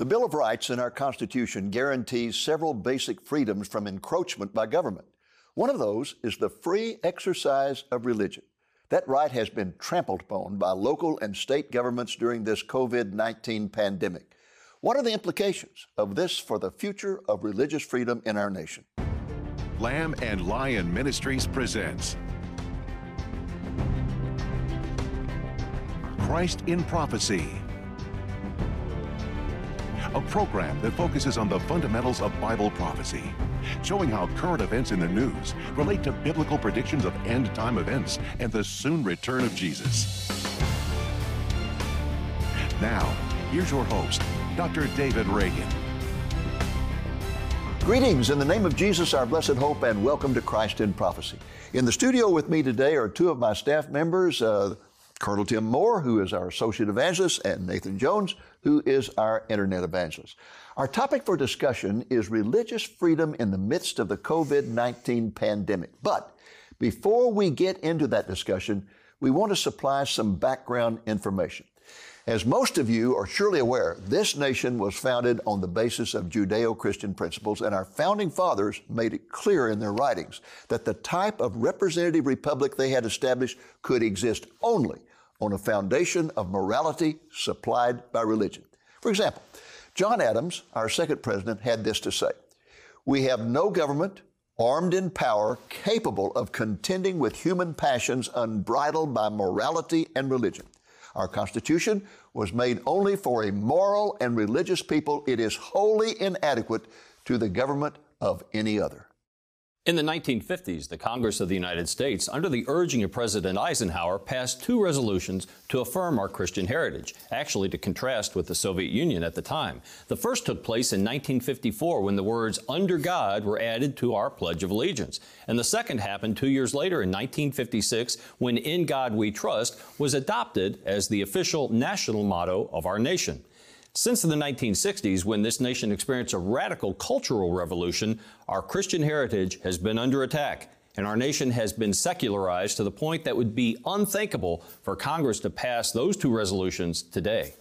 The Bill of Rights in our Constitution guarantees several basic freedoms from encroachment by government. One of those is the free exercise of religion. That right has been trampled upon by local and state governments during this COVID-19 pandemic. What are the implications of this for the future of religious freedom in our nation? Lamb and Lion Ministries presents Christ in Prophecy, a program that focuses on the fundamentals of Bible prophecy, showing how current events in the news relate to biblical predictions of end-time events and the soon return of Jesus. Now, here's your host, Dr. David Reagan. Greetings in the name of Jesus, our blessed hope, and welcome to Christ in Prophecy. In the studio with me today are two of my staff members, Colonel Tim Moore, who is our Associate Evangelist, and Nathan Jones, who is our Internet Evangelist. Our topic for discussion is religious freedom in the midst of the COVID-19 pandemic. But before we get into that discussion, we want to supply some background information. As most of you are surely aware, this nation was founded on the basis of Judeo-Christian principles, and our founding fathers made it clear in their writings that the type of representative republic they had established could exist only on a foundation of morality supplied by religion. For example, John Adams, our second president, had this to say: "We have no government armed in power capable of contending with human passions unbridled by morality and religion. Our Constitution was made only for a moral and religious people. It is wholly inadequate to the government of any other." In the 1950s, the Congress of the United States, under the urging of President Eisenhower, passed two resolutions to affirm our Christian heritage, actually to contrast with the Soviet Union at the time. The first took place in 1954 when the words "under God" were added to our Pledge of Allegiance. And the second happened 2 years later in 1956 when "In God We Trust" was adopted as the official national motto of our nation. Since the 1960s, when this nation experienced a radical cultural revolution, our Christian heritage has been under attack, and our nation has been secularized to the point that would be unthinkable for Congress to pass those two resolutions today.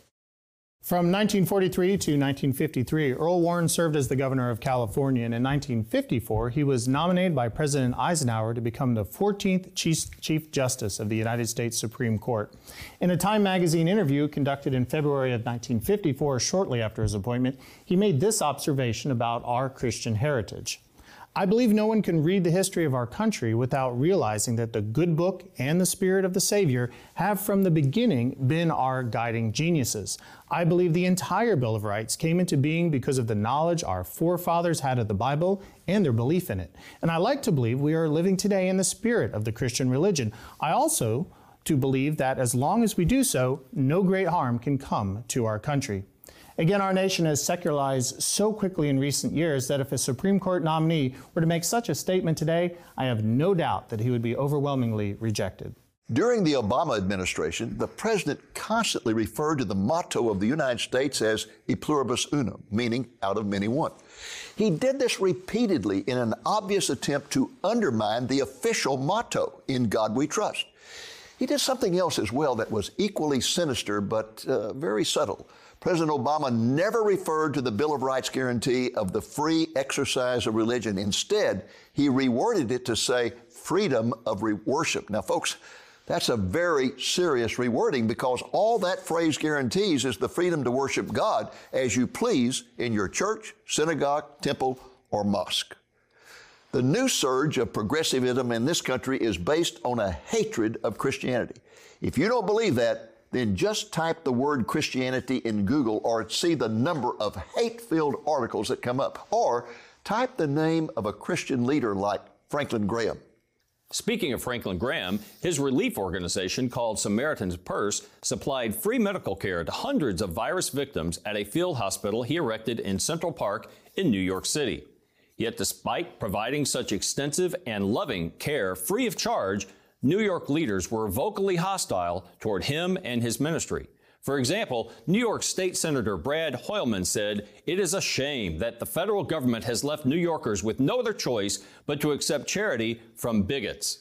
From 1943 to 1953, Earl Warren served as the governor of California, and in 1954, he was nominated by President Eisenhower to become the 14th Chief Justice of the United States Supreme Court. In a Time magazine interview conducted in February of 1954, shortly after his appointment, he made this observation about our Christian heritage: "I believe no one can read the history of our country without realizing that the good book and the spirit of the Savior have from the beginning been our guiding geniuses. I believe the entire Bill of Rights came into being because of the knowledge our forefathers had of the Bible and their belief in it. And I like to believe we are living today in the spirit of the Christian religion. I also to believe that as long as we do so, no great harm can come to our country." Again, our nation has secularized so quickly in recent years that if a Supreme Court nominee were to make such a statement today, I have no doubt that he would be overwhelmingly rejected. During the Obama administration, the president constantly referred to the motto of the United States as "E pluribus unum," meaning out of many one. He did this repeatedly in an obvious attempt to undermine the official motto, "In God We Trust." He did something else as well that was equally sinister but very subtle. President Obama never referred to the Bill of Rights guarantee of the free exercise of religion. Instead, he reworded it to say freedom of worship. Now, folks, that's a very serious rewording, because all that phrase guarantees is the freedom to worship God as you please in your church, synagogue, temple, or mosque. The new surge of progressivism in this country is based on a hatred of Christianity. If you don't believe that, then just type the word Christianity in Google or see the number of hate-filled articles that come up. Or type the name of a Christian leader like Franklin Graham. Speaking of Franklin Graham, his relief organization called Samaritan's Purse supplied free medical care to hundreds of virus victims at a field hospital he erected in Central Park in New York City. Yet despite providing such extensive and loving care free of charge, New York leaders were vocally hostile toward him and his ministry. For example, New York State Senator Brad Hoylman said, "It is a shame that the federal government has left New Yorkers with no other choice but to accept charity from bigots."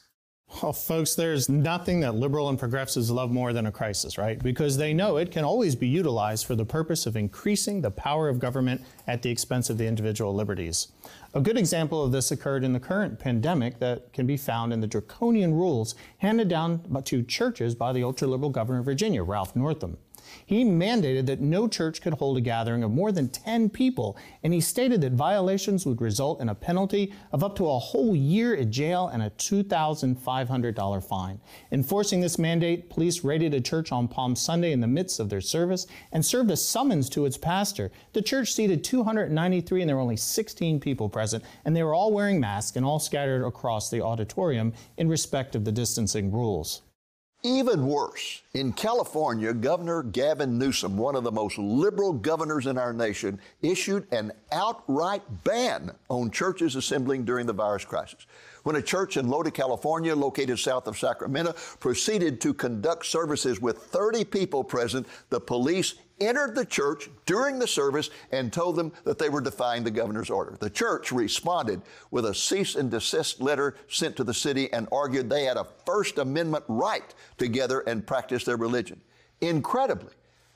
Well, folks, there's nothing that liberal and progressives love more than a crisis, right? Because they know it can always be utilized for the purpose of increasing the power of government at the expense of the individual liberties. A good example of this occurred in the current pandemic that can be found in the draconian rules handed down to churches by the ultra-liberal governor of Virginia, Ralph Northam. He mandated that no church could hold a gathering of more than 10 people, and he stated that violations would result in a penalty of up to a whole year in jail and a $2,500 fine. Enforcing this mandate, police raided a church on Palm Sunday in the midst of their service and served a summons to its pastor. The church seated 293, and there were only 16 people present, and they were all wearing masks and all scattered across the auditorium in respect of the distancing rules. Even worse, in California, Governor Gavin Newsom, one of the most liberal governors in our nation, issued an outright ban on churches assembling during the virus crisis. When a church in Lodi, California, located south of Sacramento, proceeded to conduct services with 30 people present, the police entered the church during the service and told them that they were defying the governor's order. The church responded with a cease and desist letter sent to the city and argued they had a First Amendment right to gather and practice their religion. Incredibly,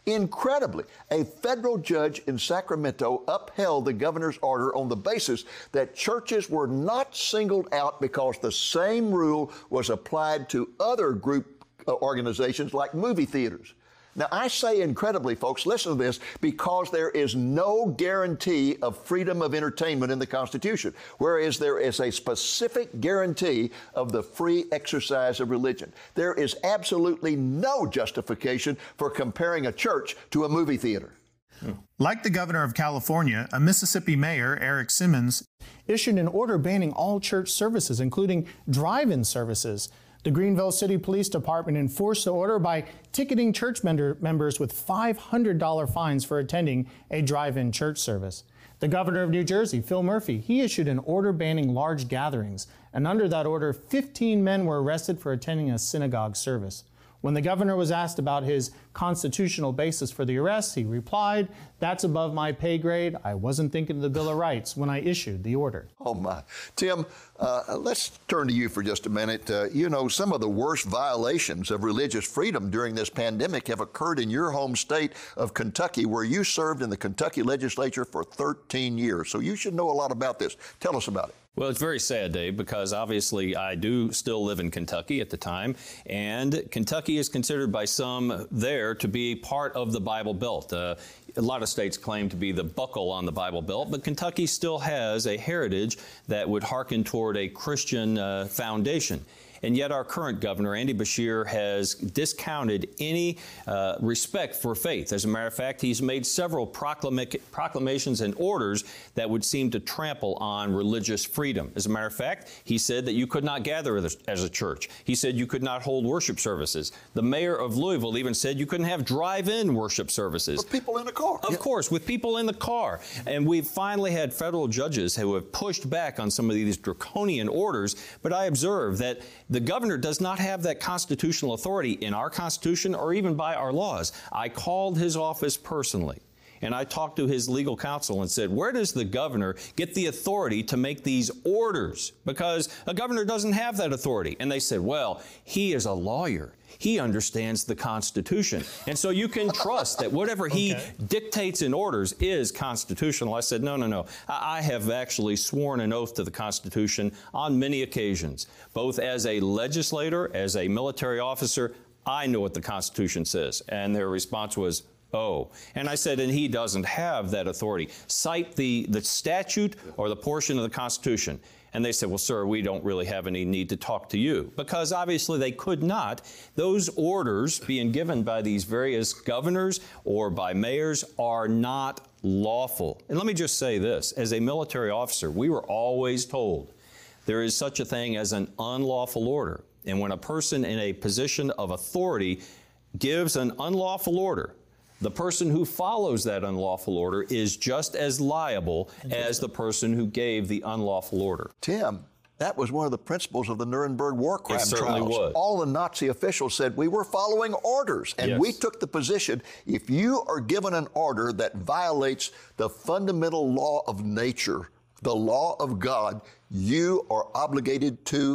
a federal judge in Sacramento upheld the governor's order on the basis that churches were not singled out because the same rule was applied to other group organizations like movie theaters. Now, I say incredibly, folks, listen to this, because there is no guarantee of freedom of entertainment in the Constitution, whereas there is a specific guarantee of the free exercise of religion. There is absolutely no justification for comparing a church to a movie theater. Like the governor of California, a Mississippi mayor, Eric Simmons, issued an order banning all church services, including drive-in services. The Greenville City Police Department enforced the order by ticketing church members with $500 fines for attending a drive-in church service. The governor of New Jersey, Phil Murphy, he issued an order banning large gatherings, and under that order, 15 men were arrested for attending a synagogue service. When the governor was asked about his constitutional basis for the arrest, he replied, "That's above my pay grade. I wasn't thinking of the Bill of Rights when I issued the order." Oh, my. Tim, let's turn to you for just a minute. You know, some of the worst violations of religious freedom during this pandemic have occurred in your home state of Kentucky, where you served in the Kentucky legislature for 13 years. So you should know a lot about this. Tell us about it. Well, it's very sad, Dave, because obviously I do still live in Kentucky at the time, and Kentucky is considered by some there to be part of the Bible Belt. A lot of states claim to be the buckle on the Bible Belt, but Kentucky still has a heritage that would hearken toward a Christian foundation. And yet our current governor, Andy Beshear, has discounted any respect for faith. As a matter of fact, he's made several proclamations and orders that would seem to trample on religious freedom. As a matter of fact, he said that you could not gather as a church. He said you could not hold worship services. The mayor of Louisville even said you couldn't have drive-in worship services. With people in the car. Of course, with people in the car. And we've finally had federal judges who have pushed back on some of these draconian orders, but I observe that the governor does not have that constitutional authority in our Constitution or even by our laws. I called his office personally, and I talked to his legal counsel and said, where does the governor get the authority to make these orders? Because a governor doesn't have that authority. And they said, well, he is a lawyer. He understands the Constitution. And so you can trust that whatever he dictates in orders is constitutional. I said, no. I have actually sworn an oath to the Constitution on many occasions, both as a legislator, as a military officer. I know what the Constitution says. And their response was, oh. And I said, and he doesn't have that authority. Cite the statute or the portion of the Constitution. And they said, well, sir, we don't really have any need to talk to you, because obviously they could not. Those orders being given by these various governors or by mayors are not lawful. And let me just say this. As a military officer, we were always told there is such a thing as an unlawful order. And when a person in a position of authority gives an unlawful order, the person who follows that unlawful order is just as liable as the person who gave the unlawful order. Tim, that was one of the principles of the Nuremberg war crime trials. It certainly was. All the Nazi officials said we were following orders, and we took the position, if you are given an order that violates the fundamental law of nature, the law of God, you are obligated to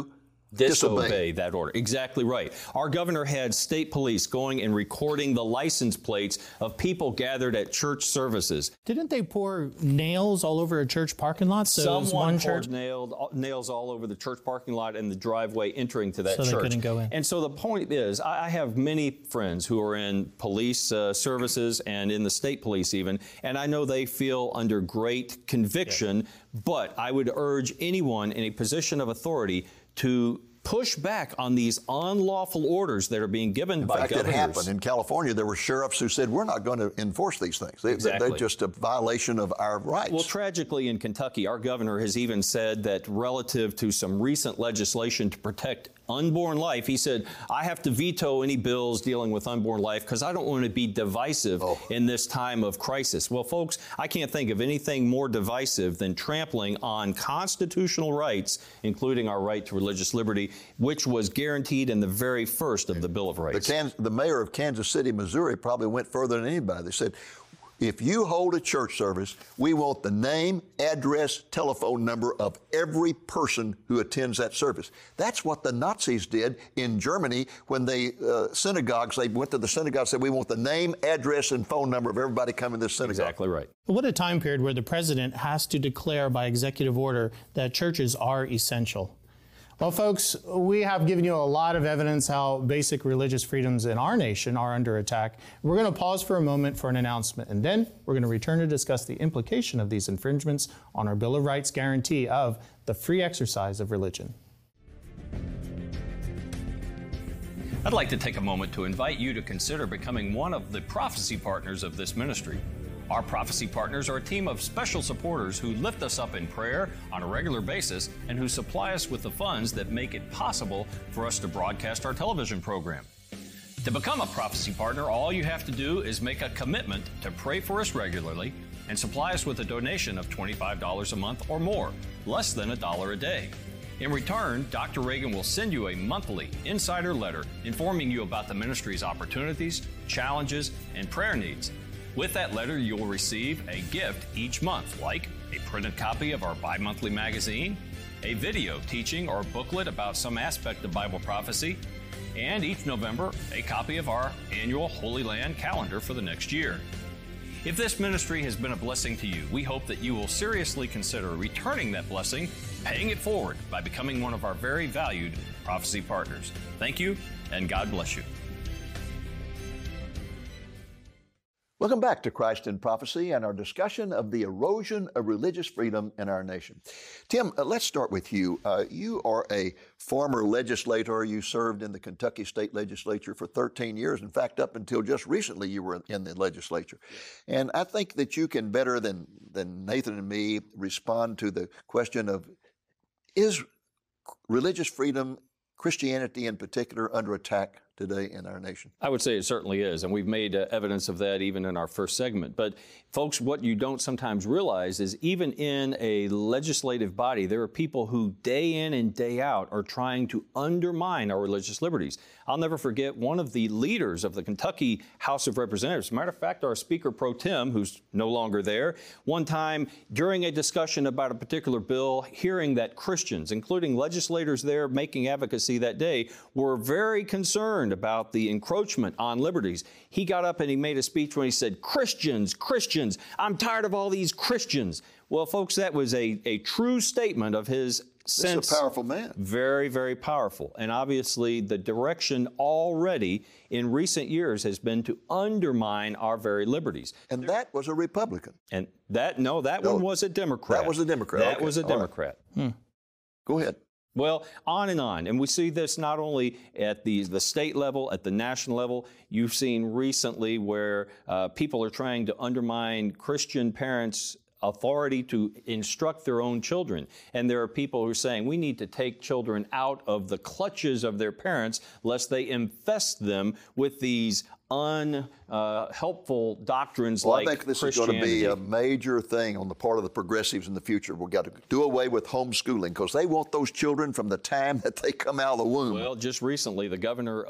disobey that order. Exactly right. Our governor had state police going and recording the license plates of people gathered at church services. Didn't they pour nails all over a church parking lot? So Someone poured nails all over the church parking lot and the driveway entering to that church. So they couldn't go in. And so the point is, I have many friends who are in police services and in the state police even, and I know they feel under great conviction, but I would urge anyone in a position of authority to push back on these unlawful orders that are being given by governors. In fact, it happened. In California, there were sheriffs who said, we're not going to enforce these things. They're just a violation of our rights. Well, tragically, in Kentucky, our governor has even said that relative to some recent legislation to protect unborn life, he said, I have to veto any bills dealing with unborn life because I don't want to be divisive in this time of crisis. Well, folks, I can't think of anything more divisive than trampling on constitutional rights, including our right to religious liberty, which was guaranteed in the very first of the Bill of Rights. The mayor of Kansas City, Missouri, probably went further than anybody. They said, if you hold a church service, we want the name, address, telephone number of every person who attends that service. That's what the Nazis did in Germany when they went to the synagogue and said, we want the name, address, and phone number of everybody coming to this synagogue. Exactly right. What a time period where the president has to declare by executive order that churches are essential. Well, folks, we have given you a lot of evidence how basic religious freedoms in our nation are under attack. We're going to pause for a moment for an announcement, and then we're going to return to discuss the implication of these infringements on our Bill of Rights guarantee of the free exercise of religion. I'd like to take a moment to invite you to consider becoming one of the prophecy partners of this ministry. Our prophecy partners are a team of special supporters who lift us up in prayer on a regular basis and who supply us with the funds that make it possible for us to broadcast our television program. To become a prophecy partner, all you have to do is make a commitment to pray for us regularly and supply us with a donation of $25 a month or more, less than $1 a day. In return, Dr. Reagan will send you a monthly insider letter informing you about the ministry's opportunities, challenges, and prayer needs. With that letter, you will receive a gift each month, like a printed copy of our bi-monthly magazine, a video teaching or booklet about some aspect of Bible prophecy, and each November, a copy of our annual Holy Land calendar for the next year. If this ministry has been a blessing to you, we hope that you will seriously consider returning that blessing, paying it forward by becoming one of our very valued prophecy partners. Thank you, and God bless you. Welcome back to Christ in Prophecy and our discussion of the erosion of religious freedom in our nation. Tim, let's start with you. You are a former legislator. You served in the Kentucky State Legislature for 13 years. In fact, up until just recently, you were in the legislature. And I think that you can better than Nathan and me respond to the question of, is religious freedom, Christianity in particular, under attack today in our nation? I would say it certainly is, and we've made evidence of that even in our first segment. But folks, what you don't sometimes realize is even in a legislative body, there are people who day in and day out are trying to undermine our religious liberties. I'll never forget one of the leaders of the Kentucky House of Representatives. As a matter of fact, our Speaker Pro Tem, who's no longer there, one time during a discussion about a particular bill, hearing that Christians, including legislators there making advocacy that day, were very concerned about the encroachment on liberties. He got up and he made a speech when he said, Christians, Christians, I'm tired of all these Christians. Well, folks, that was a true statement of his sense. He's a powerful man. Very, very powerful. And obviously the direction already in recent years has been to undermine our very liberties. And that was a Republican. And one was a Democrat. That was a Democrat. That was a Democrat. Right. Go ahead. Well, on and on. And we see this not only at the state level, at the national level. You've seen recently where people are trying to undermine Christian parents' authority to instruct their own children. And there are people who are saying we need to take children out of the clutches of their parents lest they infest them with these unhelpful doctrines Well, like I think this Christianity. is going to be a major thing on the part of the progressives in the future. We've got to do away with homeschooling because they want those children from the time that they come out of the womb. Well, just recently, the governor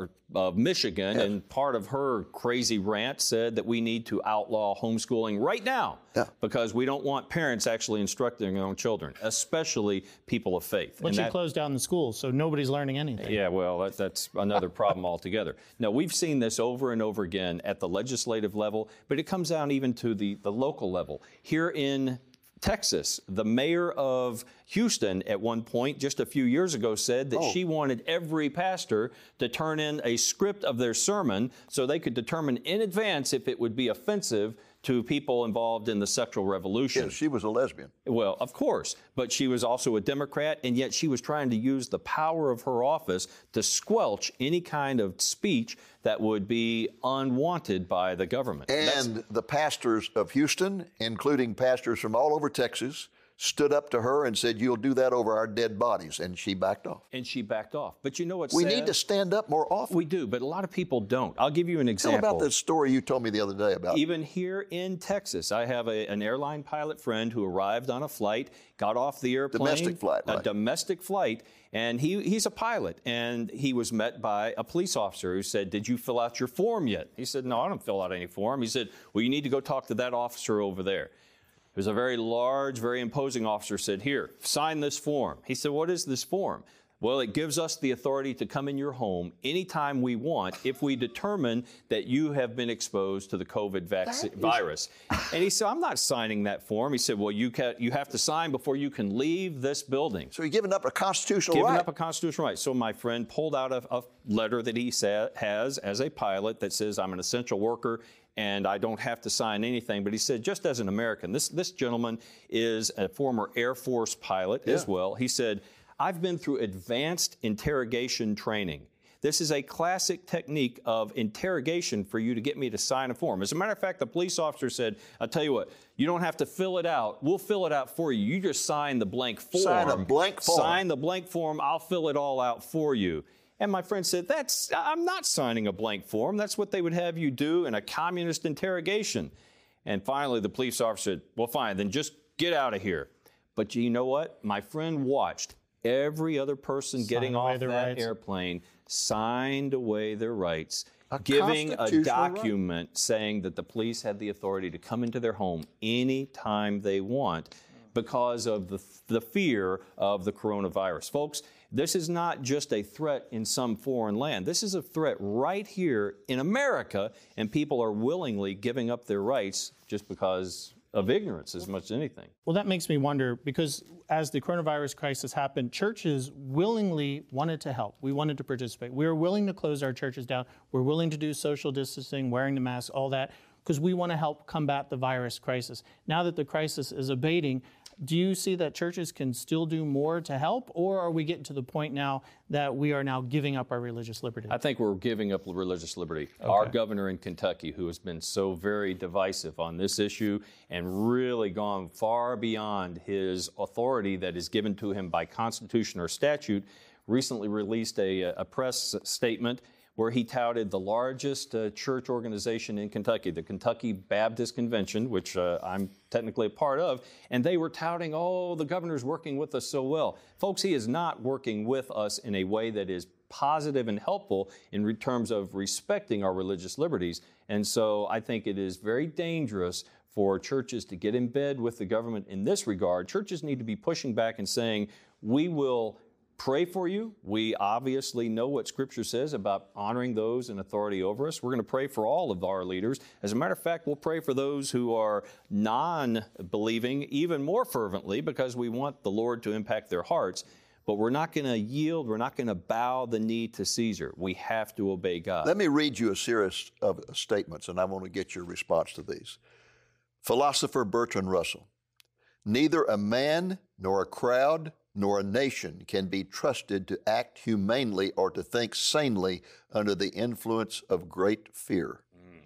of Michigan, in part of her crazy rant, said that we need to outlaw homeschooling right now because we don't want parents actually instructing their own children, especially people of faith. But she closed down the schools, so nobody's learning anything. Yeah, well, that's another problem altogether. Now, we've seen this over and over again at the legislative level, but it comes down even to the local level. Here in Texas, the mayor of Houston at one point, just a few years ago, said that she wanted every pastor to turn in a script of their sermon so they could determine in advance if it would be offensive to people involved in the sexual revolution. Yeah, she was a lesbian. Well, of course, but she was also a Democrat, and yet she was trying to use the power of her office to squelch any kind of speech that would be unwanted by the government. And the pastors of Houston, including pastors from all over Texas, stood up to her and said, "You'll do that over our dead bodies," and she backed off. But you know what's We sad? need to stand up more often. We do, but a lot of people don't. I'll give you an Tell example. about that story you told me the other day about. Even here in Texas, I have an airline pilot friend who arrived on a flight, got off the airplane. Domestic flight, right. A domestic flight, and he's a pilot, and he was met by a police officer who said, "Did you fill out your form yet?" He said, "No, I don't fill out any form." He said, "Well, you need to go talk to that officer over there." It was a very large, very imposing officer, said, "Here, sign this form." He said, "What is this form?" "Well, it gives us the authority to come in your home anytime we want if we determine that you have been exposed to the COVID virus." And he said, "I'm not signing that form." He said, "Well, you have to sign before you can leave this building." So you're giving up a constitutional right. Giving up a constitutional right. So my friend pulled out a letter that he has as a pilot that says, "I'm an essential worker and I don't have to sign anything." But he said, just as an American, this gentleman is a former Air Force pilot as well. He said, "I've been through advanced interrogation training. This is a classic technique of interrogation for you to get me to sign a form." As a matter of fact, the police officer said, "I'll tell you what, you don't have to fill it out. We'll fill it out for you. You just sign the blank form. Sign a blank form. Sign the blank form. I'll fill it all out for you." And my friend said, "I'm not signing a blank form. That's what they would have you do in a communist interrogation." And finally, the police officer said, "Well, fine, then just get out of here." But you know what? My friend watched every other person getting off that airplane signed away their rights, giving a document saying that the police had the authority to come into their home any time they want because of the fear of the coronavirus. Folks, this is not just a threat in some foreign land. This is a threat right here in America, and people are willingly giving up their rights just because of ignorance as much as anything. Well, that makes me wonder, because as the coronavirus crisis happened, churches willingly wanted to help. We wanted to participate. We were willing to close our churches down. We're willing to do social distancing, wearing the mask, all that, because we want to help combat the virus crisis. Now that the crisis is abating, do you see that churches can still do more to help, or are we getting to the point now that we are now giving up our religious liberty? I think we're giving up religious liberty. Okay. Our governor in Kentucky, who has been so very divisive on this issue and really gone far beyond his authority that is given to him by Constitution or statute, recently released a press statement where he touted the largest church organization in Kentucky, the Kentucky Baptist Convention, which I'm technically a part of, and they were touting, "Oh, the governor's working with us so well." Folks, he is not working with us in a way that is positive and helpful in terms of respecting our religious liberties. And so I think it is very dangerous for churches to get in bed with the government in this regard. Churches need to be pushing back and saying, "We will pray for you. We obviously know what Scripture says about honoring those in authority over us. We're going to pray for all of our leaders. As a matter of fact, we'll pray for those who are non-believing even more fervently because we want the Lord to impact their hearts. But we're not going to yield. We're not going to bow the knee to Caesar. We have to obey God." Let me read you a series of statements, and I want to get your response to these. Philosopher Bertrand Russell: "Neither a man nor a crowd nor a nation can be trusted to act humanely or to think sanely under the influence of great fear."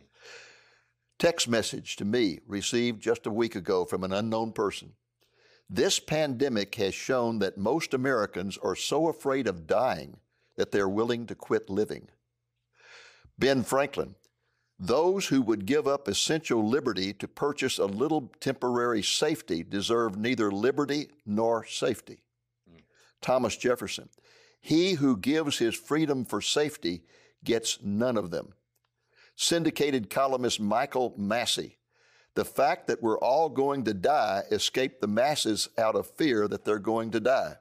Text message to me received just a week ago from an unknown person: "This pandemic has shown that most Americans are so afraid of dying that they're willing to quit living." Ben Franklin: Those who would give up essential liberty to purchase a little temporary safety deserve neither liberty nor safety. Thomas Jefferson, he who gives his freedom for safety gets none of them. Syndicated columnist Michael Massey, the fact that we're all going to die escaped the masses out of fear that they're going to die.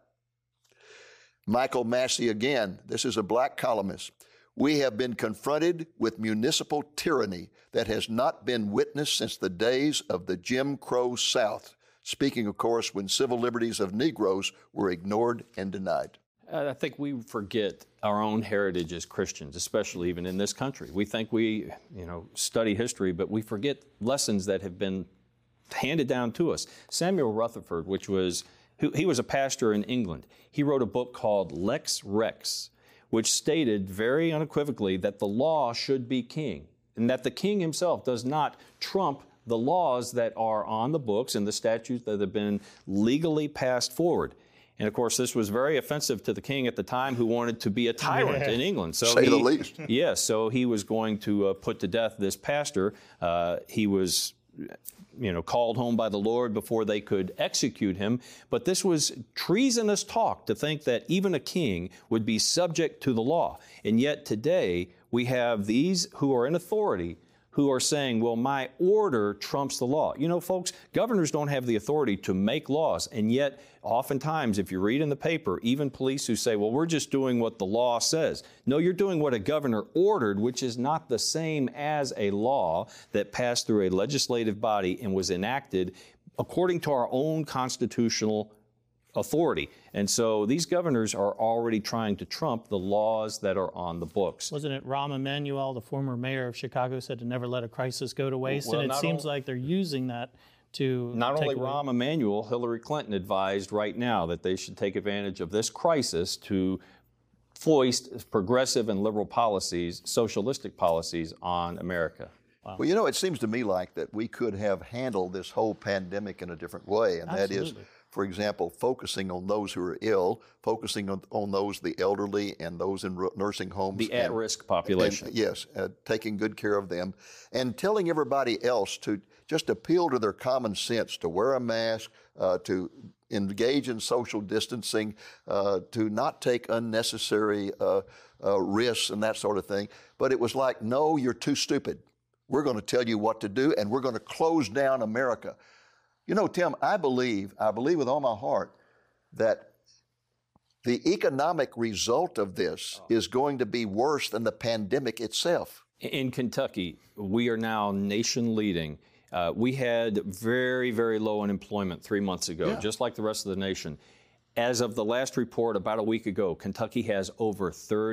Michael Massey again, this is a black columnist. We have been confronted with municipal tyranny that has not been witnessed since the days of the Jim Crow South. Speaking, of course, when civil liberties of Negroes were ignored and denied. I think we forget our own heritage as Christians, especially even in this country. We think we, study history, but we forget lessons that have been handed down to us. Samuel Rutherford, he was a pastor in England. He wrote a book called Lex Rex, which stated very unequivocally that the law should be king, and that the king himself does not trump the laws that are on the books and the statutes that have been legally passed forward. And of course, this was very offensive to the king at the time, who wanted to be a tyrant in England. So say the least. Yes, so he was going to put to death this pastor. He was called home by the Lord before they could execute him. But this was treasonous talk to think that even a king would be subject to the law. And yet today, we have these who are in authority who are saying, well, my order trumps the law. Folks, governors don't have the authority to make laws. And yet, oftentimes, if you read in the paper, even police who say, well, we're just doing what the law says. No, you're doing what a governor ordered, which is not the same as a law that passed through a legislative body and was enacted according to our own constitutional authority. And so these governors are already trying to trump the laws that are on the books. Wasn't it Rahm Emanuel, the former mayor of Chicago, said to never let a crisis go to waste? Well, and it seems like they're using that to not only away. Rahm Emanuel, Hillary Clinton advised right now that they should take advantage of this crisis to foist progressive and liberal policies, socialistic policies on America. Wow. Well, it seems to me like that we could have handled this whole pandemic in a different way, and that is, for example, focusing on those who are ill, focusing on those, the elderly and those in nursing homes. The at-risk population. Yes, taking good care of them, and telling everybody else to just appeal to their common sense, to wear a mask, to engage in social distancing, to not take unnecessary risks and that sort of thing. But it was like, no, you're too stupid. We're going to tell you what to do, and we're going to close down America. Tim, I believe with all my heart that the economic result of this is going to be worse than the pandemic itself. In Kentucky, we are now nation leading. We had very, very low unemployment 3 months ago, just like the rest of the nation. As of the last report about a week ago, Kentucky has over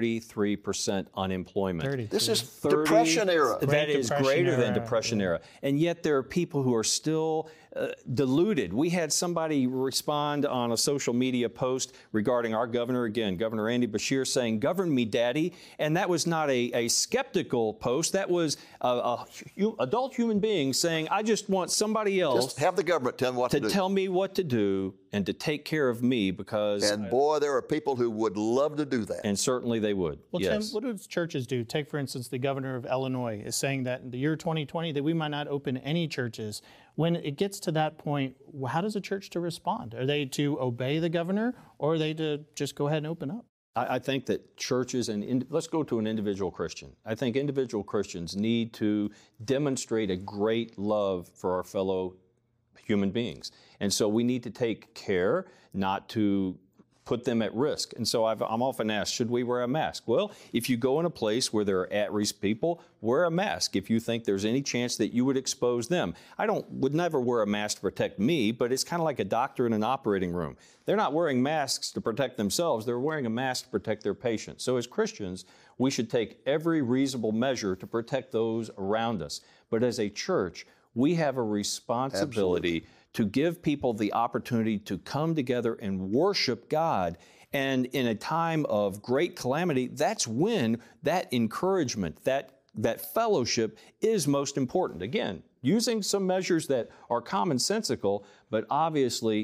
33% unemployment. This is Depression era. That is greater than Depression era. And yet there are people who are still deluded. We had somebody respond on a social media post regarding our governor, again, Governor Andy Beshear, saying, "Govern me, Daddy." And that was not a skeptical post. That was an adult human being saying, I just want somebody else just have the government tell me what to do. tell me what to do and to take care of me, because... And boy, there are people who would love to do that. And certainly they would. Well, yes. Tim, what do churches do? Take, for instance, the governor of Illinois is saying that in the year 2020 that we might not open any churches. When it gets to that point, how does a church to respond? Are they to obey the governor, or are they to just go ahead and open up? I think that churches, and let's go to an individual Christian. I think individual Christians need to demonstrate a great love for our fellow human beings. And so we need to take care not to put them at risk. And so I'm often asked, should we wear a mask? Well, if you go in a place where there are at-risk people, wear a mask if you think there's any chance that you would expose them. I would never wear a mask to protect me, but it's kind of like a doctor in an operating room. They're not wearing masks to protect themselves, they're wearing a mask to protect their patients. So as Christians, we should take every reasonable measure to protect those around us. But as a church, we have a responsibility to give people the opportunity to come together and worship God. And in a time of great calamity, that's when that encouragement, that fellowship is most important. Again, using some measures that are commonsensical, but obviously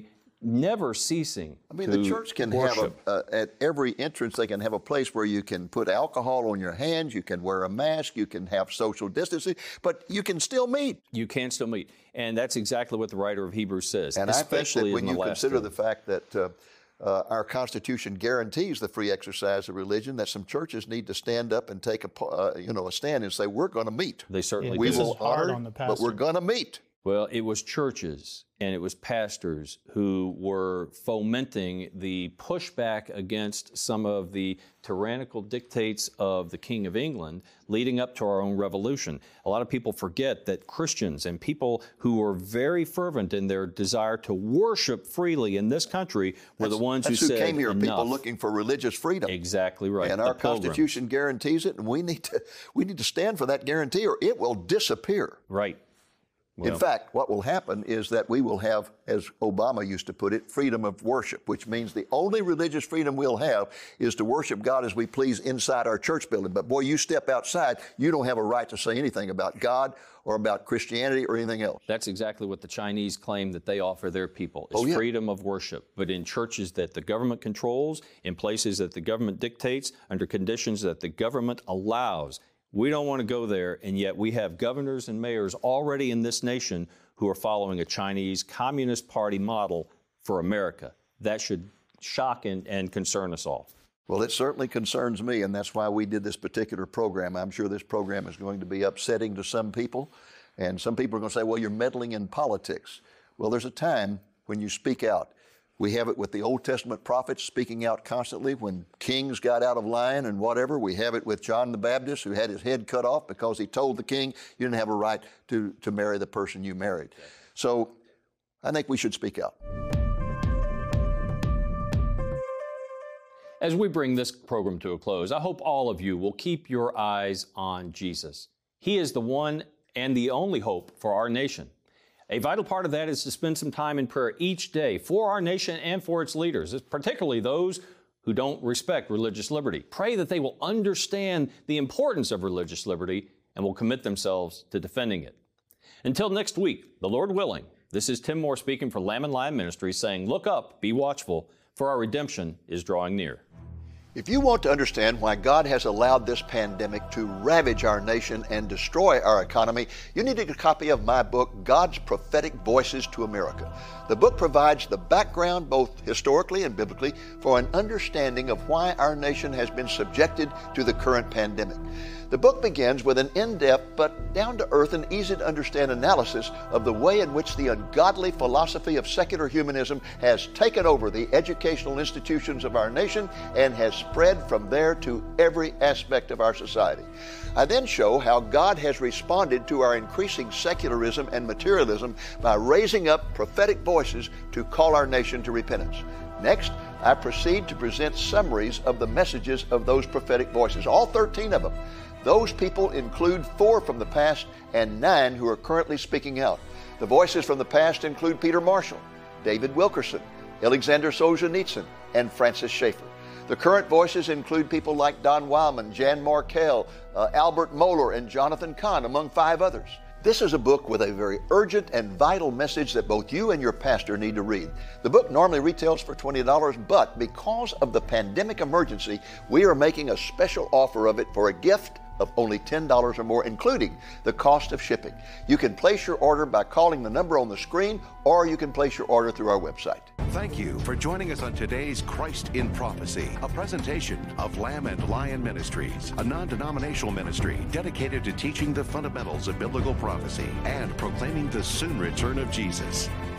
never ceasing. I mean, the church can worship. have at every entrance, they can have a place where you can put alcohol on your hands, you can wear a mask, you can have social distancing, but you can still meet. You can still meet. And that's exactly what the writer of Hebrews says. And I think that when in the you last consider day. the fact that our Constitution guarantees the free exercise of religion, that some churches need to stand up and take a stand and say, we're going to meet. They certainly We do. will honor, on the but we're pastor. going to meet. Well, it was churches and it was pastors who were fomenting the pushback against some of the tyrannical dictates of the King of England leading up to our own revolution. A lot of people forget that Christians and people who were very fervent in their desire to worship freely in this country were the ones who said came here, enough. people looking for religious freedom. Exactly right. And The our Pilgrims. Constitution guarantees it, and we need to stand for that guarantee or it will disappear. Right. In fact, what will happen is that we will have, as Obama used to put it, freedom of worship, which means the only religious freedom we'll have is to worship God as we please inside our church building. But boy, you step outside, you don't have a right to say anything about God or about Christianity or anything else. That's exactly what the Chinese claim that they offer their people, is freedom of worship. But in churches that the government controls, in places that the government dictates, under conditions that the government allows, we don't want to go there, and yet we have governors and mayors already in this nation who are following a Chinese Communist Party model for America. That should shock and concern us all. Well, it certainly concerns me, and that's why we did this particular program. I'm sure this program is going to be upsetting to some people, and some people are going to say, well, you're meddling in politics. Well, there's a time when you speak out. We have it with the Old Testament prophets speaking out constantly when kings got out of line and whatever. We have it with John the Baptist, who had his head cut off because he told the king you didn't have a right to marry the person you married. So I think we should speak out. As we bring this program to a close, I hope all of you will keep your eyes on Jesus. He is the one and the only hope for our nation. A vital part of that is to spend some time in prayer each day for our nation and for its leaders, particularly those who don't respect religious liberty. Pray that they will understand the importance of religious liberty and will commit themselves to defending it. Until next week, the Lord willing, this is Tim Moore speaking for Lamb and Lion Ministries saying, look up, be watchful, for our redemption is drawing near. If you want to understand why God has allowed this pandemic to ravage our nation and destroy our economy, you need to get a copy of my book, God's Prophetic Voices to America. The book provides the background, both historically and biblically, for an understanding of why our nation has been subjected to the current pandemic. The book begins with an in-depth but down-to-earth and easy-to-understand analysis of the way in which the ungodly philosophy of secular humanism has taken over the educational institutions of our nation and has spread from there to every aspect of our society. I then show how God has responded to our increasing secularism and materialism by raising up prophetic voices to call our nation to repentance. Next, I proceed to present summaries of the messages of those prophetic voices, all 13 of them. Those people include 4 from the past and 9 who are currently speaking out. The voices from the past include Peter Marshall, David Wilkerson, Alexander Solzhenitsyn, and Francis Schaeffer. The current voices include people like Don Wildman, Jan Markell, Albert Mohler, and Jonathan Cahn, among 5 others. This is a book with a very urgent and vital message that both you and your pastor need to read. The book normally retails for $20, but because of the pandemic emergency, we are making a special offer of it for a gift of only $10 or more, including the cost of shipping. You can place your order by calling the number on the screen, or you can place your order through our website. Thank you for joining us on today's Christ in Prophecy, a presentation of Lamb and Lion Ministries, a non-denominational ministry dedicated to teaching the fundamentals of biblical prophecy and proclaiming the soon return of Jesus.